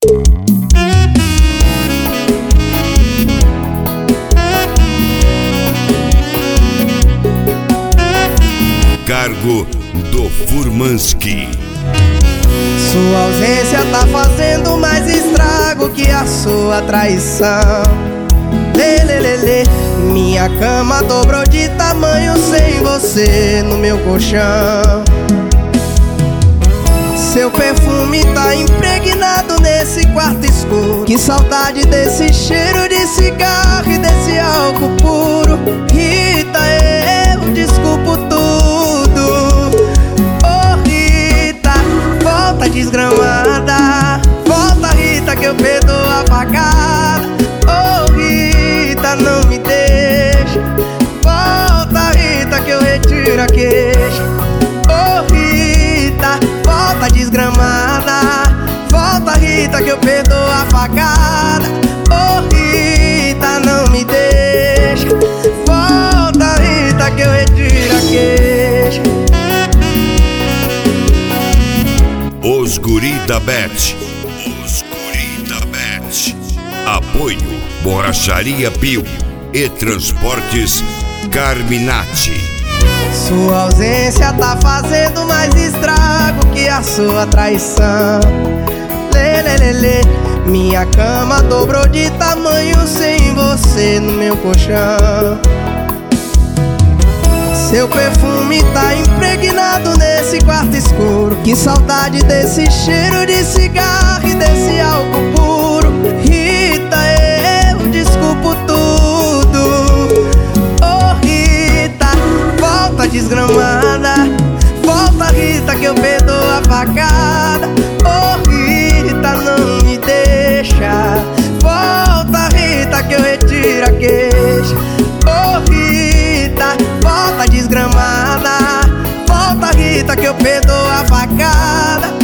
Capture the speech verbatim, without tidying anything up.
Cargo do Furmanski. Sua ausência tá fazendo mais estrago que a sua traição. Lê, lê, lê, lê. Minha cama dobrou de tamanho sem você no meu colchão. Seu perfume tá impregnado nesse quarto escuro. Que saudade desse cheiro de cigarro e desse álcool puro. Rita, eu desculpo tudo. Oh Rita, volta desgramada. Volta Rita que eu perdoo a facada. Oh Rita, não me deixa. Volta Rita que eu retiro a queixa. Oh Rita, volta desgramada. Volta Rita que eu perdoo a facada. Oh Rita, não me deixa. Volta Rita que eu retiro a queixa. Os Guri da Bet. Os Guri da Bet. Apoio Borracharia Pio e Transportes Carminati. Sua ausência tá fazendo mais estrago que a sua traição. Lê, lê, lê, lê. Minha cama dobrou de tamanho sem você no meu colchão. Seu perfume tá impregnado nesse quarto escuro. Que saudade desse cheiro de cigarro e desse álcool puro. Rita, eu desculpo tudo. Oh Rita, volta desgramada. Volta Rita que eu perdoo a facada. Oh Rita, não me deixa. Volta Rita que eu retiro a queixa. Oh Rita, volta desgramada. Volta Rita que eu perdoo a facada.